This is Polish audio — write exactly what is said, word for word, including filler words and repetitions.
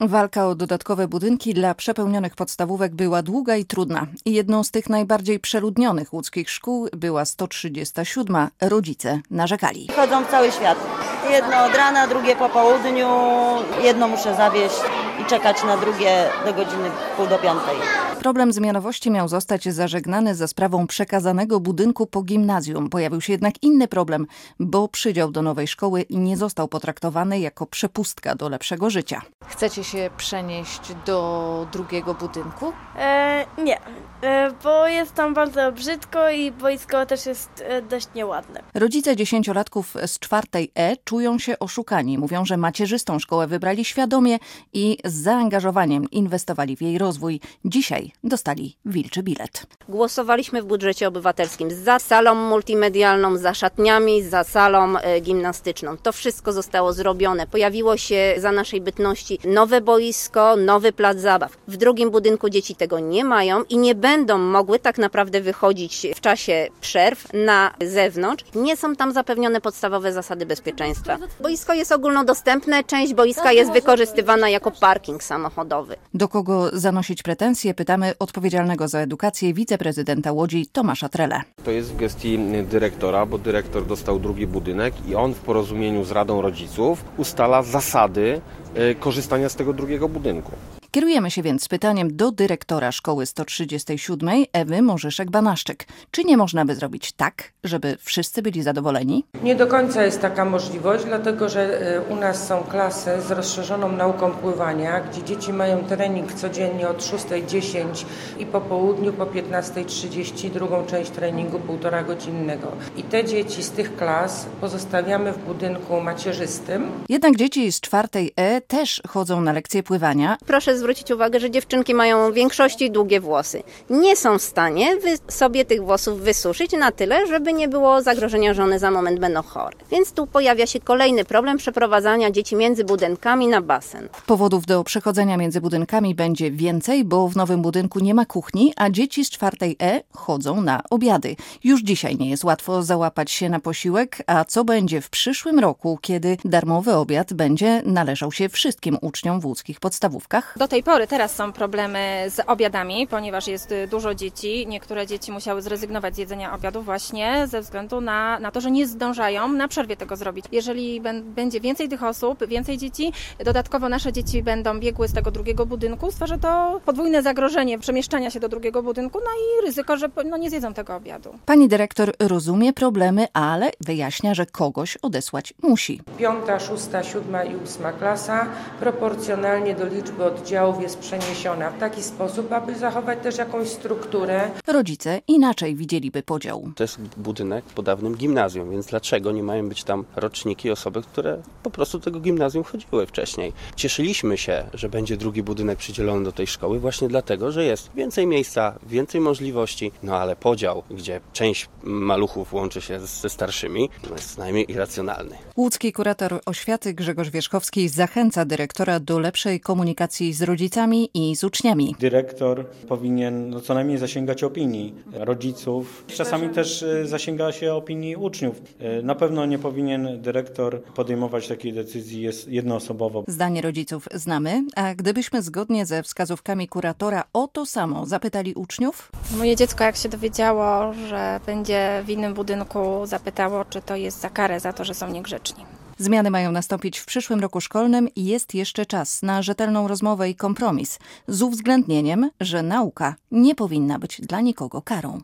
Walka o dodatkowe budynki dla przepełnionych podstawówek była długa i trudna. Jedną z tych najbardziej przeludnionych łódzkich szkół była sto trzydziesta siódma. Rodzice narzekali. Chodzą w cały świat. Jedno od rana, drugie po południu. Jedno muszę zawieźć i czekać na drugie do godziny pół do piątej. Problem zmianowości miał zostać zażegnany za sprawą przekazanego budynku po gimnazjum. Pojawił się jednak inny problem, bo przydział do nowej szkoły nie został potraktowany jako przepustka do lepszego życia. Chcecie się przenieść do drugiego budynku? E, nie, e, bo jest tam bardzo brzydko i boisko też jest e, dość nieładne. Rodzice dziesięciolatków z czwartej E czują się oszukani. Mówią, że macierzystą szkołę wybrali świadomie i z zaangażowaniem inwestowali w jej rozwój. Dzisiaj dostali wilczy bilet. Głosowaliśmy w budżecie obywatelskim za salą multimedialną, za szatniami, za salą e, gimnastyczną. To wszystko zostało zrobione. Pojawiło się za naszej bytności nowe boisko, nowy plac zabaw. W drugim budynku dzieci tego nie mają i nie będą mogły tak naprawdę wychodzić w czasie przerw na zewnątrz. Nie są tam zapewnione podstawowe zasady bezpieczeństwa. Boisko jest ogólnodostępne, część boiska jest wykorzystywana jako parking samochodowy. Do kogo zanosić pretensje, pytamy odpowiedzialnego za edukację wiceprezydenta Łodzi Tomasza Trele. To jest w gestii dyrektora, bo dyrektor dostał drugi budynek i on w porozumieniu z Radą Rodziców ustala zasady korzystania z tego drugiego budynku. Kierujemy się więc z pytaniem do dyrektora szkoły sto trzydziestej siódmej Ewy Morzyszek-Banaszczyk. Czy nie można by zrobić tak, żeby wszyscy byli zadowoleni? Nie do końca jest taka możliwość, dlatego że u nas są klasy z rozszerzoną nauką pływania, gdzie dzieci mają trening codziennie od szóstej dziesięć i po południu po piętnastej trzydzieści drugą część treningu półtora godzinnego. I te dzieci z tych klas pozostawiamy w budynku macierzystym. Jednak dzieci z czwartej E też chodzą na lekcje pływania. Proszę zwrócić uwagę, że dziewczynki mają w większości długie włosy. Nie są w stanie wy sobie tych włosów wysuszyć na tyle, żeby nie było zagrożenia, że one za moment będą chore. Więc tu pojawia się kolejny problem przeprowadzania dzieci między budynkami na basen. Powodów do przechodzenia między budynkami będzie więcej, bo w nowym budynku nie ma kuchni, a dzieci z czwartej E chodzą na obiady. Już dzisiaj nie jest łatwo załapać się na posiłek, a co będzie w przyszłym roku, kiedy darmowy obiad będzie należał się wszystkim uczniom w łódzkich podstawówkach? Do tej pory teraz są problemy z obiadami, ponieważ jest dużo dzieci. Niektóre dzieci musiały zrezygnować z jedzenia obiadu właśnie ze względu na, na to, że nie zdążają na przerwie tego zrobić. Jeżeli b- będzie więcej tych osób, więcej dzieci, dodatkowo nasze dzieci będą biegły z tego drugiego budynku, stworzy to podwójne zagrożenie przemieszczania się do drugiego budynku, no i ryzyko, że no, nie zjedzą tego obiadu. Pani dyrektor rozumie problemy, ale wyjaśnia, że kogoś odesłać musi. Piąta, szósta, siódma i ósma klasa proporcjonalnie do liczby oddziałów jest przeniesiona w taki sposób, aby zachować też jakąś strukturę. Rodzice inaczej widzieliby podział. To jest budynek po dawnym gimnazjum, więc dlaczego nie mają być tam roczniki, osoby, które po prostu do tego gimnazjum chodziły wcześniej? Cieszyliśmy się, że będzie drugi budynek przydzielony do tej szkoły właśnie dlatego, że jest więcej miejsca, więcej możliwości, no ale podział, gdzie część maluchów łączy się ze starszymi, no jest co najmniej irracjonalny. Łódzki kurator oświaty Grzegorz Wierzchowski zachęca dyrektora do lepszej komunikacji z rodzicami i z uczniami. Dyrektor powinien no, co najmniej zasięgać opinii rodziców. Czasami też zasięga się opinii uczniów. Na pewno nie powinien dyrektor podejmować takiej decyzji jednoosobowo. Zdanie rodziców znamy, a gdybyśmy zgodnie ze wskazówkami kuratora o to samo zapytali uczniów? Moje dziecko, jak się dowiedziało, że będzie w innym budynku, zapytało, czy to jest za karę za to, że są niegrzeczni. Zmiany mają nastąpić w przyszłym roku szkolnym i jest jeszcze czas na rzetelną rozmowę i kompromis z uwzględnieniem, że nauka nie powinna być dla nikogo karą.